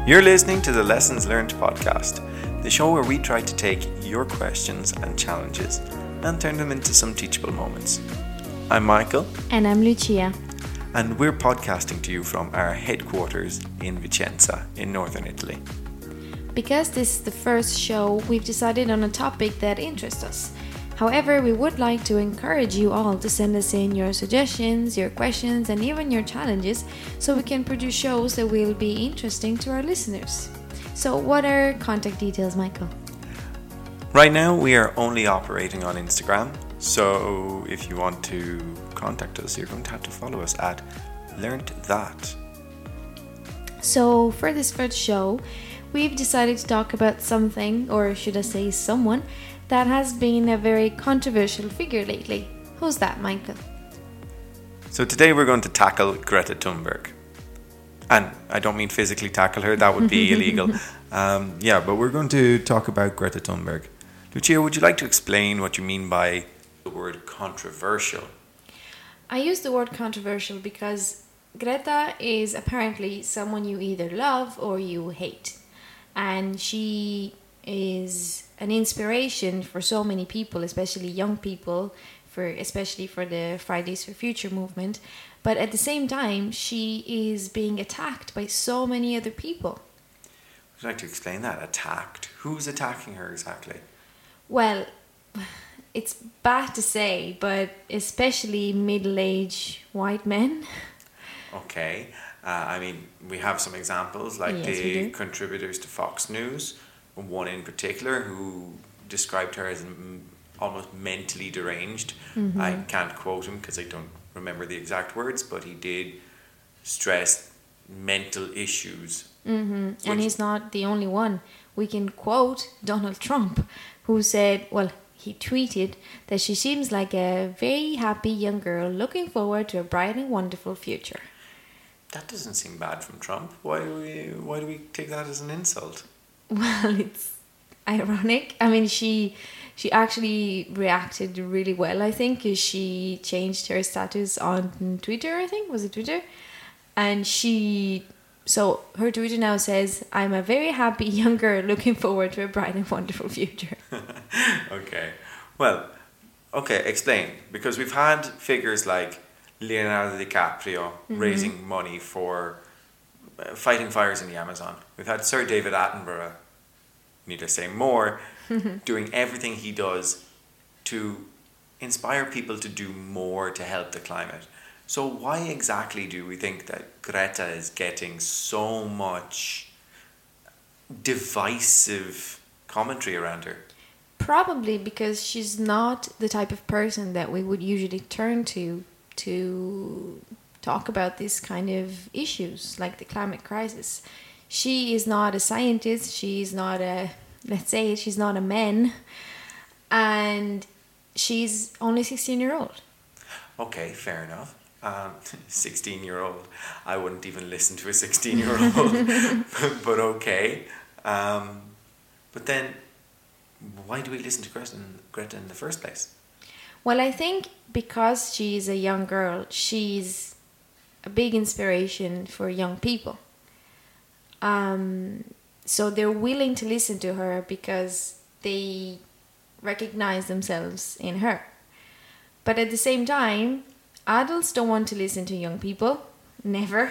You're listening to the Lessons Learned podcast, the show where we try to take your questions and challenges and turn them into some teachable moments. I'm Michael. And I'm Lucia. And we're podcasting to you from our headquarters in Vicenza, in northern Italy. Because this is the first show, we've decided on a topic that interests us. However, we would like to encourage you all to send us in your suggestions, your questions, and even your challenges so we can produce shows that will be interesting to our listeners. So, what are contact details, Michael? Right now, we are only operating on Instagram. So, if you want to contact us, you're going to have to follow us at Learned That. So, for this first show, we've decided to talk about something, or should I say someone, that has been a very controversial figure lately. Who's that, Michael? So today we're going to tackle Greta Thunberg. And I don't mean physically tackle her, that would be illegal. But we're going to talk about Greta Thunberg. Lucia, would you like to explain what you mean by the word controversial? I use the word controversial because Greta is apparently someone you either love or you hate. And she is an inspiration for so many people, especially young people, especially for the Fridays for Future movement. But at the same time, she is being attacked by so many other people. Would you like to explain that? Attacked? Who's attacking her exactly? Well, it's bad to say, but especially middle-aged white men. Okay. We have some examples, like Yes, the contributors to Fox News, one in particular who described her as almost mentally deranged. Mm-hmm. I can't quote him because I don't remember the exact words, but he did stress mental issues. Mm-hmm. And he's not the only one. We can quote Donald Trump, who said, he tweeted that she seems like a very happy young girl looking forward to a bright and wonderful future. That doesn't seem bad from Trump. Why do we take that as an insult? Well, it's ironic. She actually reacted really well, I think, because she changed her status on Twitter, I think. Was it Twitter? And so her Twitter now says, "I'm a very happy young girl looking forward to a bright and wonderful future." Okay. Well, explain. Because we've had figures like Leonardo DiCaprio raising money for fighting fires in the Amazon. We've had Sir David Attenborough, need to say more, doing everything he does to inspire people to do more to help the climate. So why exactly do we think that Greta is getting so much divisive commentary around her? Probably because she's not the type of person that we would usually turn to talk about these kind of issues like the climate crisis. She is not a scientist, she's not a man, and she's only 16-year-old. Okay, fair enough. 16-year-old. I wouldn't even listen to a 16-year-old, but okay. But then, why do we listen to Greta in the first place? Well, I think because she's a young girl, she's a big inspiration for young people. So they're willing to listen to her because they recognize themselves in her. But at the same time, adults don't want to listen to young people. Never.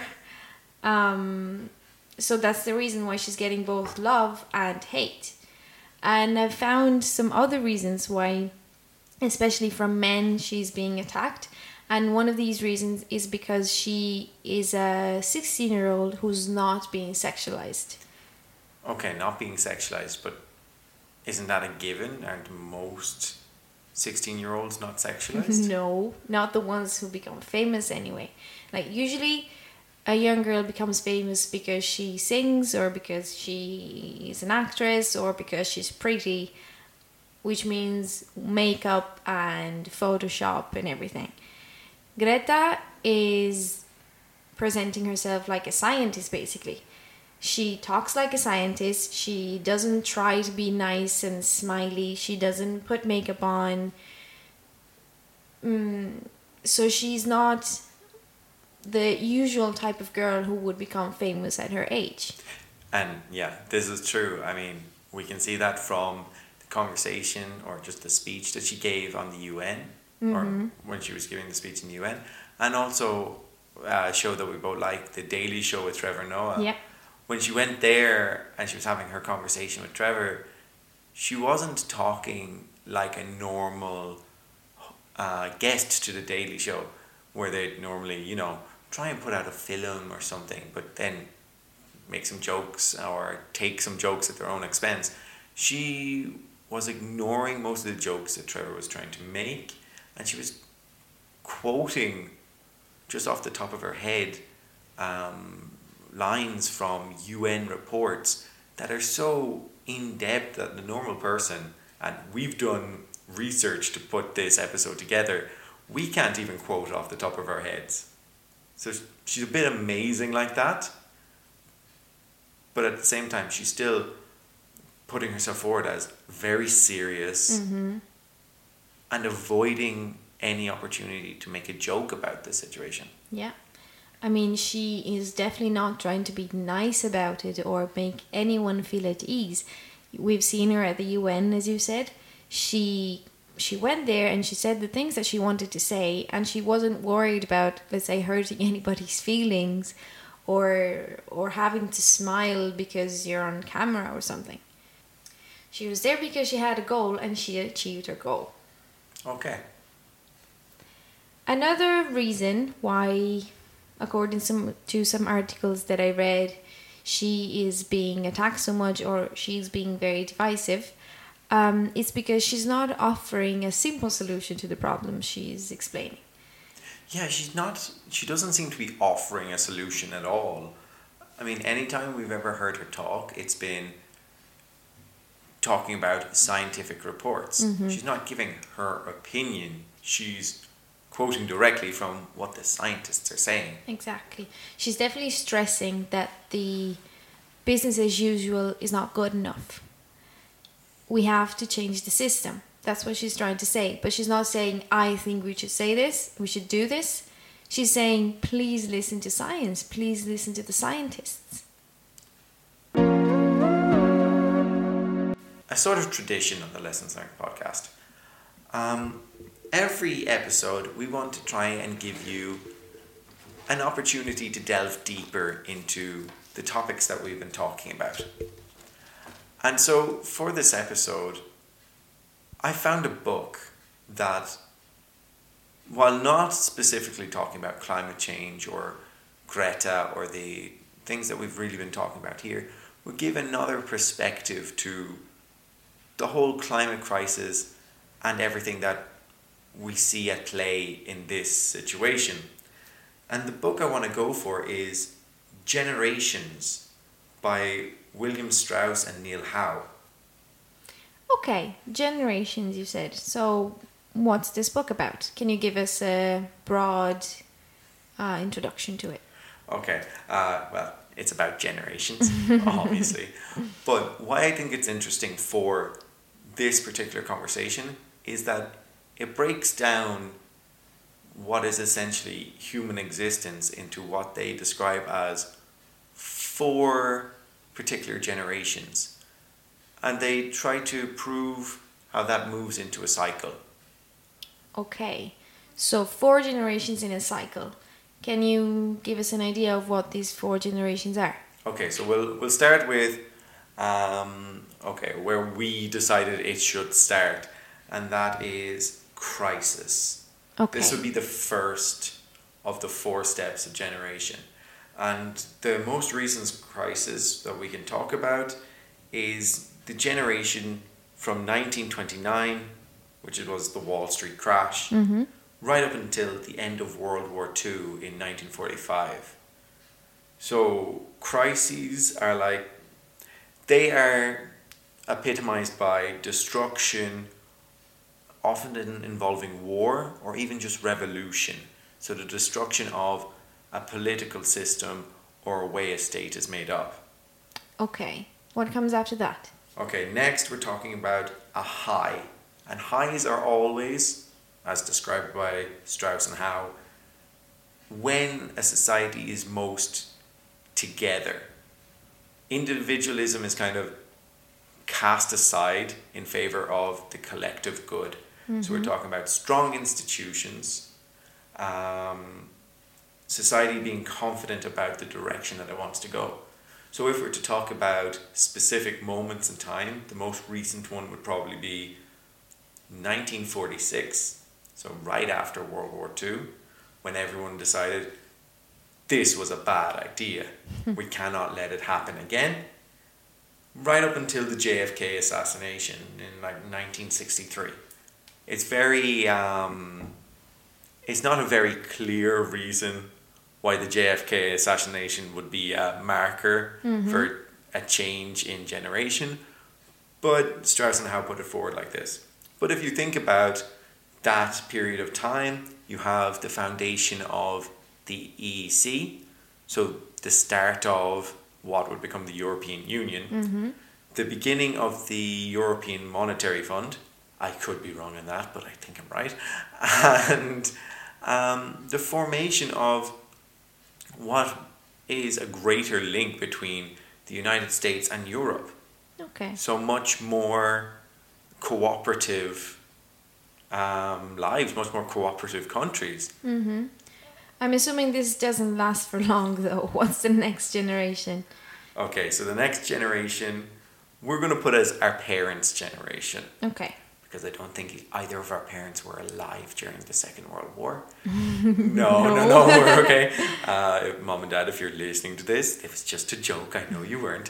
So that's the reason why she's getting both love and hate. And I've found some other reasons why, especially from men, she's being attacked. And one of these reasons is because she is a 16-year-old who's not being sexualized. Okay, not being sexualized, but isn't that a given? Aren't most 16-year-olds not sexualized? No, not the ones who become famous anyway. Like usually a young girl becomes famous because she sings or because she is an actress or because she's pretty, which means makeup and Photoshop and everything. Greta is presenting herself like a scientist, basically. She talks like a scientist. She doesn't try to be nice and smiley. She doesn't put makeup on. So she's not the usual type of girl who would become famous at her age. And yeah, this is true. I mean, we can see that from the conversation or just the speech that she gave on the UN, or when she was giving the speech in the UN, and also a show that we both like, The Daily Show with Trevor Noah. Yeah. When she went there and she was having her conversation with Trevor, she wasn't talking like a normal guest to The Daily Show, where they'd normally, try and put out a film or something, but then make some jokes or take some jokes at their own expense. She was ignoring most of the jokes that Trevor was trying to make, and she was quoting just off the top of her head lines from UN reports that are so in depth that the normal person, and we've done research to put this episode together, we can't even quote off the top of our heads. So she's a bit amazing like that, but at the same time she's still putting herself forward as very serious and avoiding any opportunity to make a joke about the situation. Yeah. I mean, she is definitely not trying to be nice about it or make anyone feel at ease. We've seen her at the UN, as you said. She went there and she said the things that she wanted to say, and she wasn't worried about, let's say, hurting anybody's feelings or having to smile because you're on camera or something. She was there because she had a goal and she achieved her goal. Okay. Another reason why, according to some articles that I read, she is being attacked so much or she's being very divisive, it's because she's not offering a simple solution to the problem she's explaining. Yeah, she doesn't seem to be offering a solution at all. I mean, anytime we've ever heard her talk, it's been talking about scientific reports. She's not giving her opinion. She's quoting directly from what the scientists are saying. Exactly. She's definitely stressing that the business as usual is not good enough. We have to change the system. That's what she's trying to say. But she's not saying, I think we should say this, we should do this. She's saying, please listen to science. Please listen to the scientists. A sort of tradition of the Lessons Learned podcast. Every episode, we want to try and give you an opportunity to delve deeper into the topics that we've been talking about. And so, for this episode, I found a book that, while not specifically talking about climate change or Greta or the things that we've really been talking about here, would give another perspective to the whole climate crisis and everything that we see at play in this situation. And the book I want to go for is Generations by William Strauss and Neil Howe. Okay, Generations, you said. So, what's this book about? Can you give us a broad introduction to it? Okay, well, it's about generations, obviously. But why I think it's interesting for this particular conversation is that it breaks down what is essentially human existence into what they describe as 4 particular generations. And they try to prove how that moves into a cycle. Okay, so 4 generations in a cycle. Can you give us an idea of what these 4 generations are? Okay, so we'll start with where we decided it should start, and that is crisis. Okay. This would be the first of the 4 steps of generation. And the most recent crisis that we can talk about is the generation from 1929, which it was the Wall Street crash, right up until the end of World War II in 1945. So crises are they are epitomized by destruction, often involving war or even just revolution. So the destruction of a political system or a way a state is made up. Okay, what comes after that? Okay, next we're talking about a high. And highs are always, as described by Strauss and Howe, when a society is most together. individualism is kind of cast aside in favor of the collective good. So we're talking about strong institutions, society being confident about the direction that it wants to go. So if we're to talk about specific moments in time, the most recent one would probably be 1946, so right after World War II, when everyone decided this was a bad idea. We cannot let it happen again. Right up until the JFK assassination in like 1963. It's very, it's not a very clear reason why the JFK assassination would be a marker for a change in generation, but Strauss and Howe put it forward like this. But if you think about that period of time, you have the foundation of the EEC, so the start of what would become the European Union, the beginning of the European Monetary Fund. I could be wrong in that, but I think I'm right. And the formation of what is a greater link between the United States and Europe. Okay. So much more cooperative lives, much more cooperative countries. I'm assuming this doesn't last for long, though. What's the next generation? Okay, so the next generation, we're going to put as our parents' generation. Okay. Because I don't think either of our parents were alive during the Second World War. No, we're okay. Mom and Dad, if you're listening to this, it was just a joke. I know you weren't.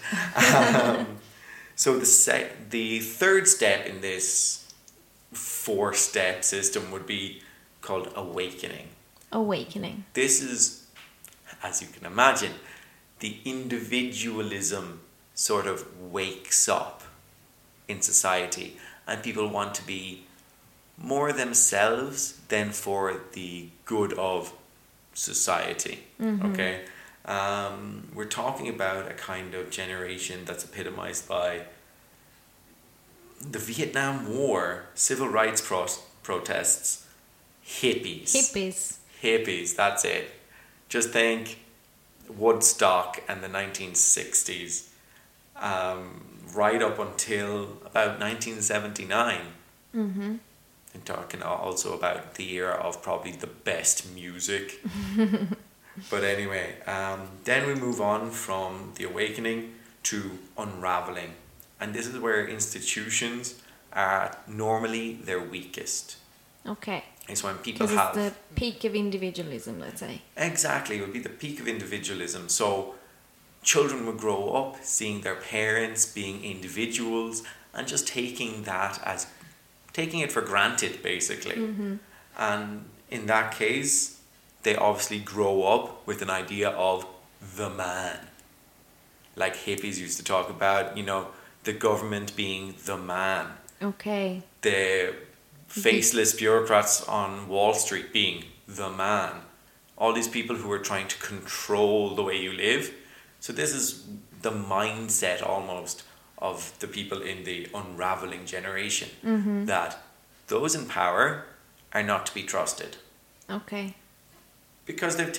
So the third step in this 4-step system would be called awakening. Awakening. This is, as you can imagine, the individualism sort of wakes up in society. And people want to be more themselves than for the good of society. Okay? We're talking about a kind of generation that's epitomized by the Vietnam War, civil rights protests, hippies. Hippies, that's it. Just think Woodstock and the 1960s. Right up until about 1979. And talking also about the era of probably the best music. But anyway, then we move on from the awakening to unraveling. And this is where institutions are normally their weakest. Okay. It's when people Because have... it's the peak of individualism, let's say. Exactly, it would be the peak of individualism. So children would grow up seeing their parents being individuals and just taking it for granted, basically. And in that case, they obviously grow up with an idea of the man. Like hippies used to talk about, the government being the man. Okay. The faceless bureaucrats on Wall Street being the man. All these people who are trying to control the way you live. So this is the mindset almost of the people in the unraveling generation, that those in power are not to be trusted. Okay. Because they've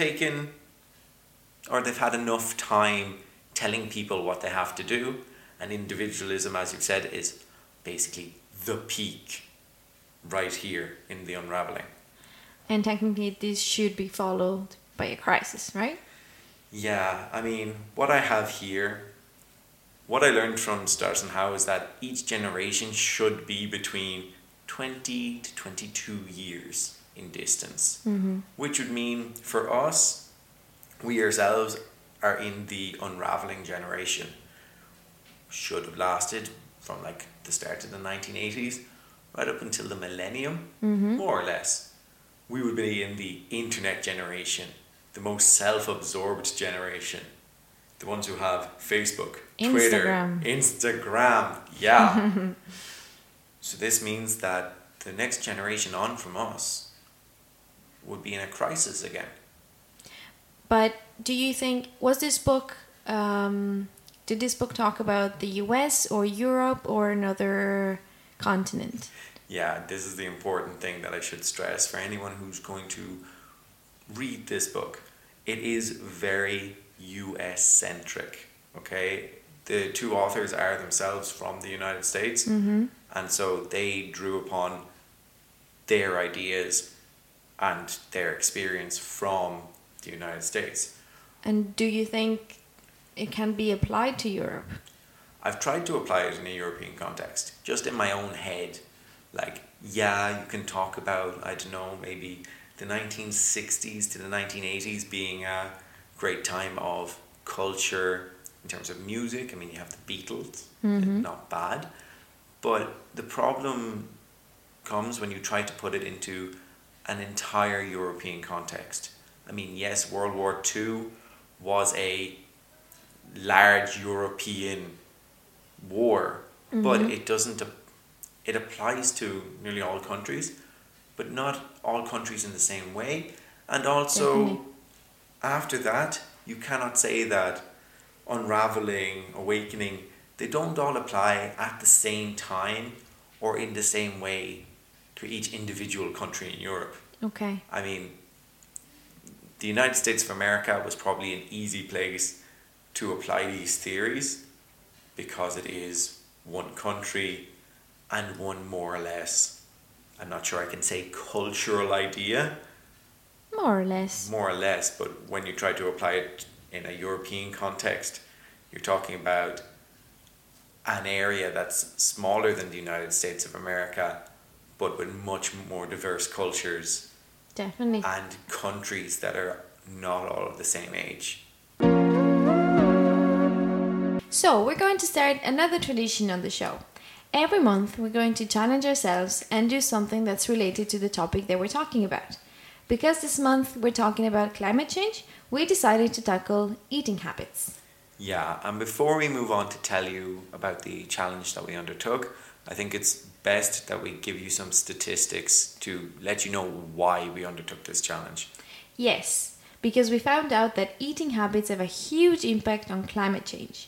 had enough time telling people what they have to do, and individualism, as you've said, is basically the peak right here in the unraveling. And technically this should be followed by a crisis, right? Yeah, I mean, what I have here, what I learned from Strauss and Howe is that each generation should be between 20 to 22 years in distance, which would mean for us, we ourselves are in the unraveling generation. Should have lasted from like the start of the 1980s right up until the millennium, more or less. We would be in the internet generation, the most self-absorbed generation, the ones who have Facebook, Twitter, Instagram, yeah. So this means that the next generation on from us would be in a crisis again. But do you think, was this book, did this book talk about the US or Europe or another continent? Yeah, this is the important thing that I should stress for anyone who's going to read this book. It is very US-centric, okay? the two authors are themselves from the United States, and so they drew upon their ideas and their experience from the United States. And do you think it can be applied to Europe? I've tried to apply it in a European context, just in my own head. Like, yeah, you can talk about, I don't know, maybe the 1960s to the 1980s being a great time of culture in terms of music. I mean, you have the Beatles, not bad. But the problem comes when you try to put it into an entire European context. I mean, yes, World War II was a large European war, but it doesn't. It applies to nearly all countries, but not all countries in the same way. And also, Definitely. after that, you cannot say that unraveling, awakening, they don't all apply at the same time or in the same way to each individual country in Europe. Okay. I mean, the United States of America was probably an easy place to apply these theories because it is one country and one more or less, I'm not sure I can say cultural idea, More or less. but when you try to apply it in a European context, you're talking about an area that's smaller than the United States of America, but with much more diverse cultures Definitely. and countries that are not all of the same age. So, we're going to start another tradition on the show. Every month, we're going to challenge ourselves and do something that's related to the topic that we're talking about. Because this month we're talking about climate change, we decided to tackle eating habits. Yeah, and before we move on to tell you about the challenge that we undertook, I think it's best that we give you some statistics to let you know why we undertook this challenge. Yes, because we found out that eating habits have a huge impact on climate change.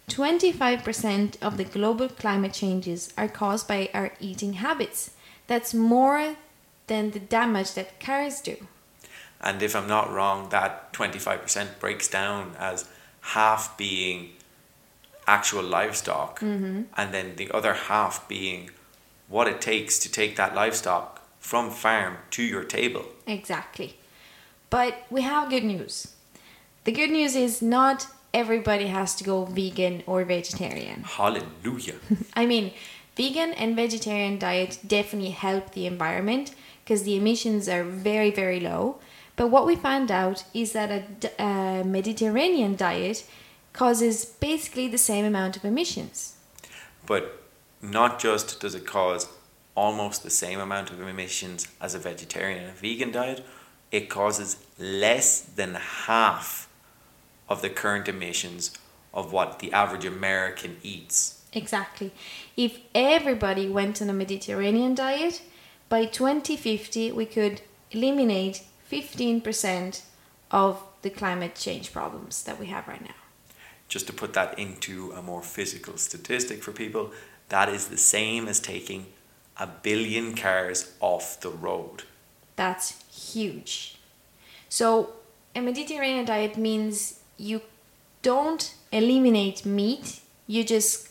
25% of the global climate changes are caused by our eating habits. That's more than the damage that cars do. And if I'm not wrong, that 25% breaks down as half being actual livestock, and then the other half being what it takes to take that livestock from farm to your table. Exactly. But we have good news. The good news is not everybody has to go vegan or vegetarian. Hallelujah. I mean, vegan and vegetarian diet definitely help the environment because the emissions are very, very low. But what we found out is that a Mediterranean diet causes basically the same amount of emissions. But not just does it cause almost the same amount of emissions as a vegetarian and a vegan diet, it causes less than half of the current emissions of what the average American eats. Exactly. If everybody went on a Mediterranean diet, by 2050 we could eliminate 15% of the climate change problems that we have right now. Just to put that into a more physical statistic for people, that is the same as taking 1 billion cars off the road. That's huge. So a Mediterranean diet means you don't eliminate meat, you just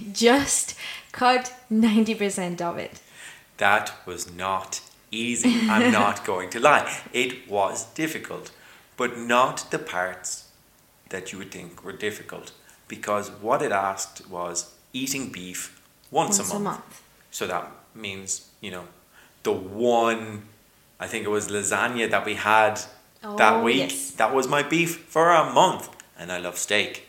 cut 90% of it. That was not easy. I'm not going to lie. It was difficult, but not the parts that you would think were difficult, because what it asked was eating beef once a month. So that means, the one, I think it was lasagna that we had that week, yes. That was my beef for a month. And I love steak.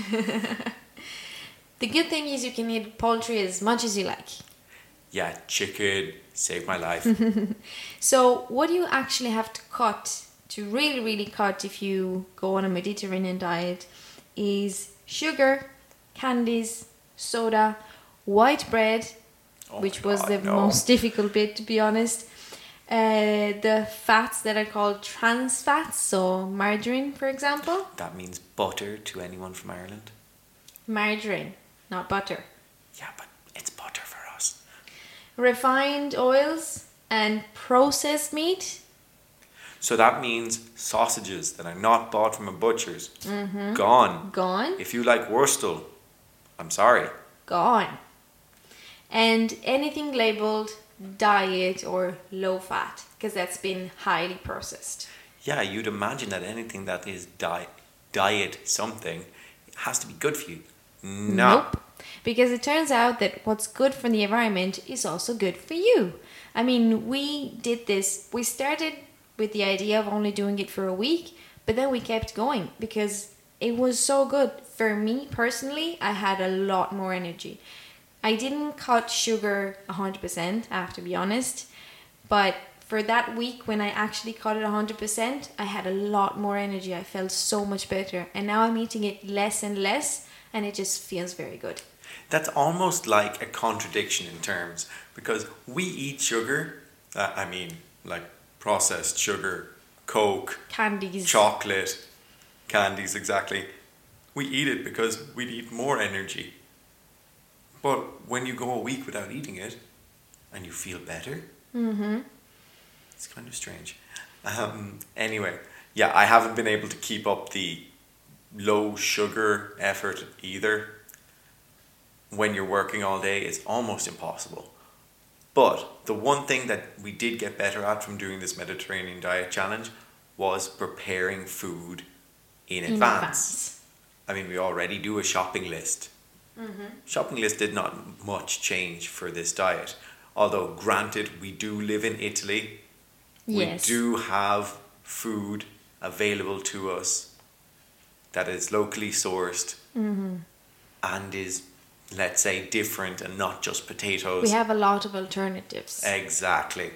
The good thing is you can eat poultry as much as you like. Yeah, chicken saved my life. So what do you actually have to cut, to really, really cut if you go on a Mediterranean diet, is sugar, candies, soda, white bread, which was the most difficult bit, to be honest. The fats that are called trans fats, so margarine, for example. That means butter to anyone from Ireland. Margarine, not butter. Yeah, but it's butter for us. Refined oils and processed meat. So that means sausages that are not bought from a butcher's. Gone. Gone. If you like Wurstel, I'm sorry. Gone. And anything labeled diet or low fat, because that's been highly processed. Yeah, you'd imagine that anything that is diet something has to be good for you. No. Nope. Because it turns out that what's good for the environment is also good for you. I mean, we did this. We started with the idea of only doing it for a week, but then we kept going because it was so good. For me personally, I had a lot more energy. I didn't cut sugar 100%, I have to be honest. But for that week when I actually cut it 100%, I had a lot more energy. I felt so much better. And now I'm eating it less and less, and it just feels very good. That's almost like a contradiction in terms, because we eat sugar, like processed sugar, Coke, Candies. chocolate, candies, exactly. We eat it because we need more energy. But when you go a week without eating it and you feel better, it's kind of strange. Anyway, yeah, I haven't been able to keep up the low sugar effort either. When you're working all day, it's almost impossible. But the one thing that we did get better at from doing this Mediterranean diet challenge was preparing food in advance. I mean, we already do a shopping list. Shopping list did not much change for this diet. Although, granted, we do live in Italy. Yes. We do have food available to us that is locally sourced and is, let's say, different and not just potatoes. We have a lot of alternatives. Exactly.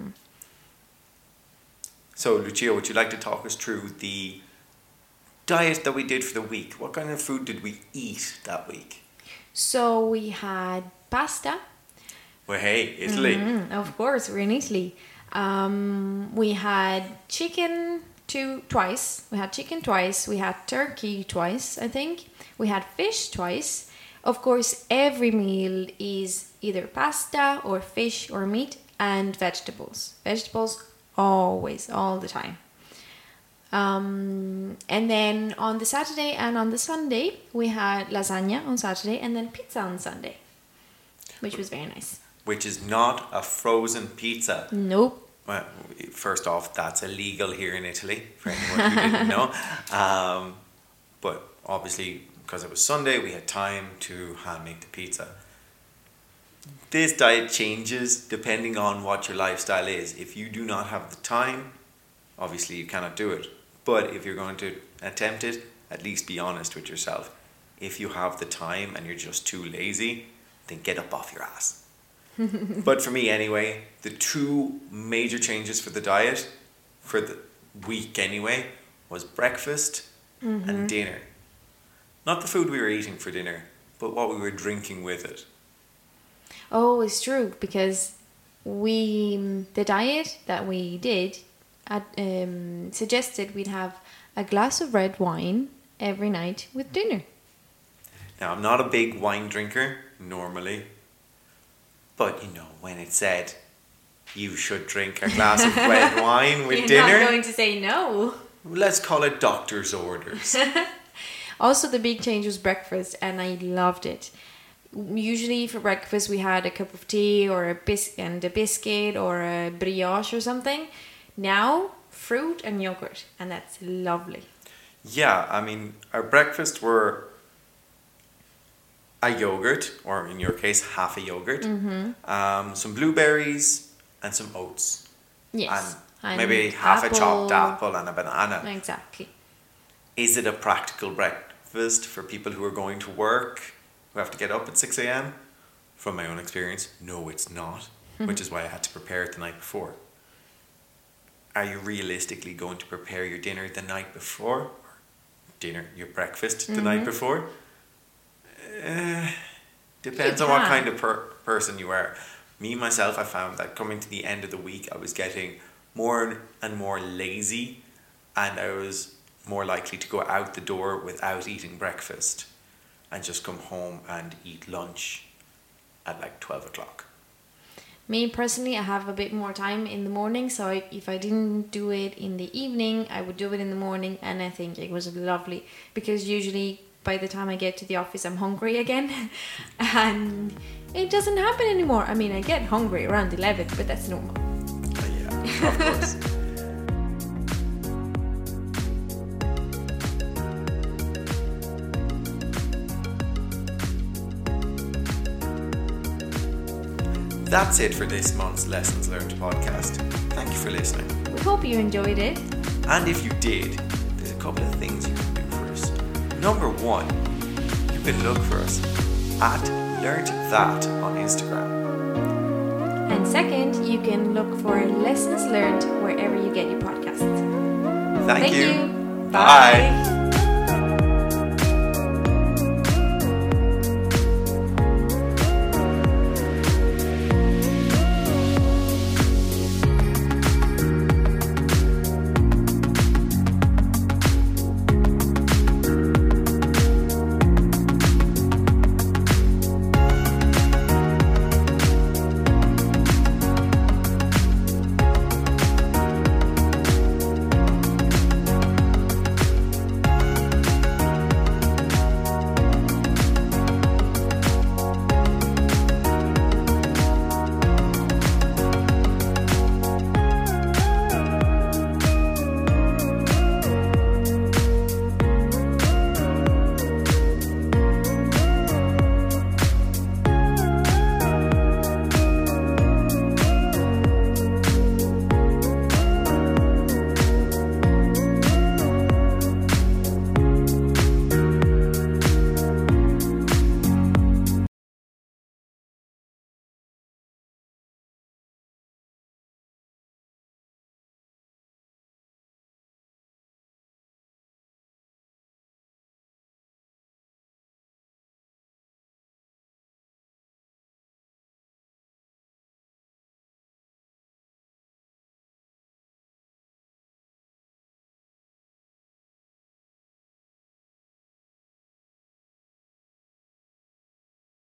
So, Lucia, would you like to talk us through the diet that we did for the week? What kind of food did we eat that week? So we had pasta. Well, hey, Italy. Of course, we're in Italy. We had chicken twice. We had chicken twice. We had turkey twice, I think. We had fish twice. Of course, every meal is either pasta or fish or meat and vegetables. Vegetables always, all the time. And then on the Saturday and on the Sunday, we had lasagna on Saturday and then pizza on Sunday, which was very nice. Which is not a frozen pizza. Nope. Well, first off, that's illegal here in Italy, for anyone who didn't know. But obviously, because it was Sunday, we had time to hand make the pizza. This diet changes depending on what your lifestyle is. If you do not have the time, obviously you cannot do it. But if you're going to attempt it, at least be honest with yourself. If you have the time and you're just too lazy, then get up off your ass. But for me anyway, the two major changes for the diet, for the week anyway, was breakfast and dinner. Not the food we were eating for dinner, but what we were drinking with it. Oh, it's true, because the diet that we did suggested we'd have a glass of red wine every night with dinner. Now, I'm not a big wine drinker normally, but you know, when it said you should drink a glass of red wine with You're dinner, not going to say no. let's call it doctor's orders. Also, the big change was breakfast, and I loved it. Usually for breakfast we had a cup of tea or a biscuit or a brioche or something. Now, fruit and yogurt, and that's lovely. Yeah, I mean, our breakfast were a yogurt, or in your case, half a yogurt, some blueberries and some oats. Yes. And maybe half a chopped apple and a banana. Exactly. Is it a practical breakfast for people who are going to work, who have to get up at 6 a.m? From my own experience, no, it's not, which is why I had to prepare it the night before. Are you realistically going to prepare your dinner the night before? Your breakfast the night before? Depends on what kind of person you are. Me, myself, I found that coming to the end of the week, I was getting more and more lazy, and I was more likely to go out the door without eating breakfast and just come home and eat lunch at like 12 o'clock. Me personally, I have a bit more time in the morning, so if I didn't do it in the evening, I would do it in the morning, and I think it was lovely, because usually by the time I get to the office, I'm hungry again. And it doesn't happen anymore. I mean, I get hungry around 11, but that's normal. Yeah, of course. That's it for this month's Lessons Learned podcast. Thank you for listening. We hope you enjoyed it. And if you did, there's a couple of things you can do for us. Number one, you can look for us at Learnt That on Instagram. And second, you can look for Lessons Learned wherever you get your podcasts. Thank you. Bye.